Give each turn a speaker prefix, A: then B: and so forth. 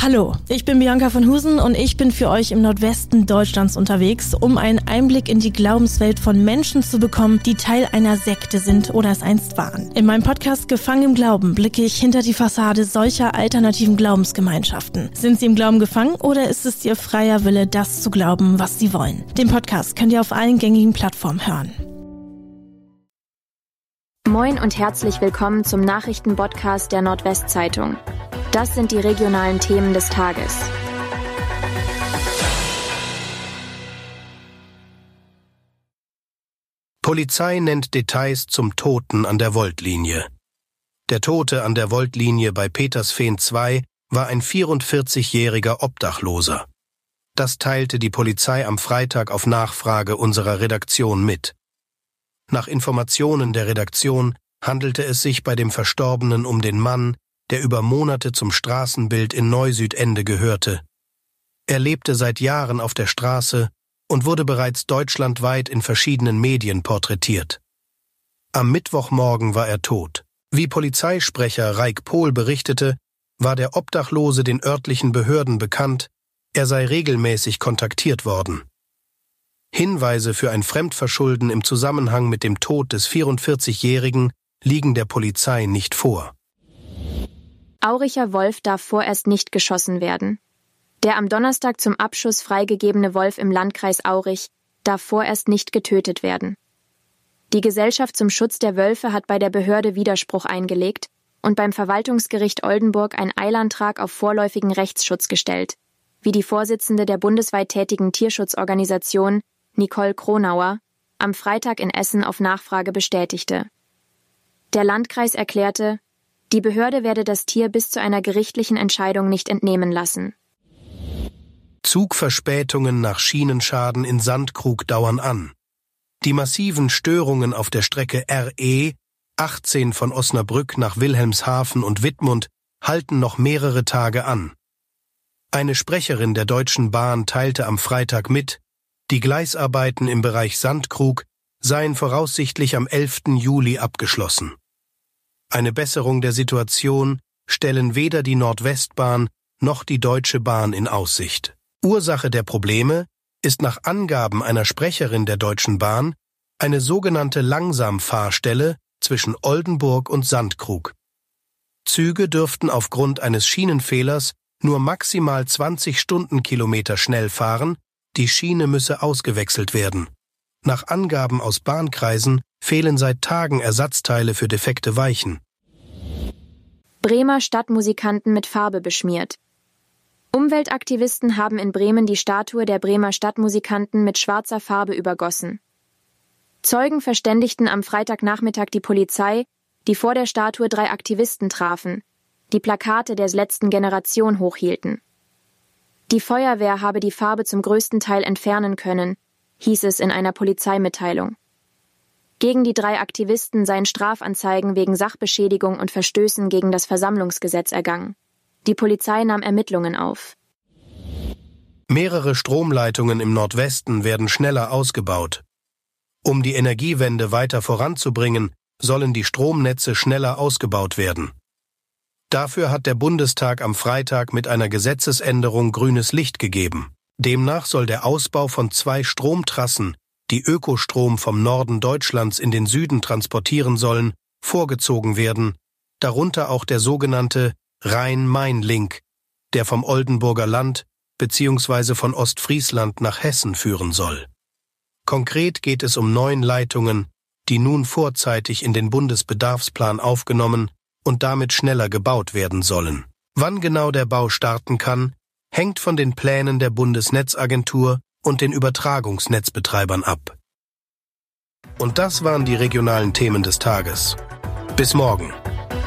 A: Hallo, ich bin Bianca von Husen und ich bin für euch im Nordwesten Deutschlands unterwegs, um einen Einblick in die Glaubenswelt von Menschen zu bekommen, die Teil einer Sekte sind oder es einst waren. In meinem Podcast Gefangen im Glauben blicke ich hinter die Fassade solcher alternativen Glaubensgemeinschaften. Sind sie im Glauben gefangen oder ist es ihr freier Wille, das zu glauben, was sie wollen? Den Podcast könnt ihr auf allen gängigen Plattformen hören.
B: Moin und herzlich willkommen zum Nachrichtenpodcast der Nordwestzeitung. Das sind die regionalen Themen des Tages.
C: Polizei nennt Details zum Toten an der Woldlinie. Der Tote an der Woldlinie bei Petersfehn 2 war ein 44-jähriger Obdachloser. Das teilte die Polizei am Freitag auf Nachfrage unserer Redaktion mit. Nach Informationen der Redaktion handelte es sich bei dem Verstorbenen um den Mann, der über Monate zum Straßenbild in Neusüdende gehörte. Er lebte seit Jahren auf der Straße und wurde bereits deutschlandweit in verschiedenen Medien porträtiert. Am Mittwochmorgen war er tot. Wie Polizeisprecher Raik Pohl berichtete, war der Obdachlose den örtlichen Behörden bekannt, er sei regelmäßig kontaktiert worden. Hinweise für ein Fremdverschulden im Zusammenhang mit dem Tod des 44-Jährigen liegen der Polizei nicht vor.
B: Auricher Wolf darf vorerst nicht geschossen werden. Der am Donnerstag zum Abschuss freigegebene Wolf im Landkreis Aurich darf vorerst nicht getötet werden. Die Gesellschaft zum Schutz der Wölfe hat bei der Behörde Widerspruch eingelegt und beim Verwaltungsgericht Oldenburg einen Eilantrag auf vorläufigen Rechtsschutz gestellt, wie die Vorsitzende der bundesweit tätigen Tierschutzorganisation, Nicole Kronauer, am Freitag in Essen auf Nachfrage bestätigte. Der Landkreis erklärte, die Behörde werde das Tier bis zu einer gerichtlichen Entscheidung nicht entnehmen lassen.
C: Zugverspätungen nach Schienenschaden in Sandkrug dauern an. Die massiven Störungen auf der Strecke RE 18 von Osnabrück nach Wilhelmshaven und Wittmund halten noch mehrere Tage an. Eine Sprecherin der Deutschen Bahn teilte am Freitag mit, die Gleisarbeiten im Bereich Sandkrug seien voraussichtlich am 11. Juli abgeschlossen. Eine Besserung der Situation stellen weder die Nordwestbahn noch die Deutsche Bahn in Aussicht. Ursache der Probleme ist nach Angaben einer Sprecherin der Deutschen Bahn eine sogenannte Langsamfahrstelle zwischen Oldenburg und Sandkrug. Züge dürften aufgrund eines Schienenfehlers nur maximal 20 Stundenkilometer schnell fahren, die Schiene müsse ausgewechselt werden. Nach Angaben aus Bahnkreisen fehlen seit Tagen Ersatzteile für defekte Weichen.
B: Bremer Stadtmusikanten mit Farbe beschmiert. Umweltaktivisten haben in Bremen die Statue der Bremer Stadtmusikanten mit schwarzer Farbe übergossen. Zeugen verständigten am Freitagnachmittag die Polizei, die vor der Statue 3 Aktivisten trafen, die Plakate der letzten Generation hochhielten. Die Feuerwehr habe die Farbe zum größten Teil entfernen können, hieß es in einer Polizeimitteilung. Gegen die 3 Aktivisten seien Strafanzeigen wegen Sachbeschädigung und Verstößen gegen das Versammlungsgesetz ergangen. Die Polizei nahm Ermittlungen auf.
C: Mehrere Stromleitungen im Nordwesten werden schneller ausgebaut. Um die Energiewende weiter voranzubringen, sollen die Stromnetze schneller ausgebaut werden. Dafür hat der Bundestag am Freitag mit einer Gesetzesänderung grünes Licht gegeben. Demnach soll der Ausbau von 2 Stromtrassen, die Ökostrom vom Norden Deutschlands in den Süden transportieren sollen, vorgezogen werden, darunter auch der sogenannte Rhein-Main-Link, der vom Oldenburger Land bzw. von Ostfriesland nach Hessen führen soll. Konkret geht es um 9 Leitungen, die nun vorzeitig in den Bundesbedarfsplan aufgenommen und damit schneller gebaut werden sollen. Wann genau der Bau starten kann, hängt von den Plänen der Bundesnetzagentur und den Übertragungsnetzbetreibern ab. Und das waren die regionalen Themen des Tages. Bis morgen.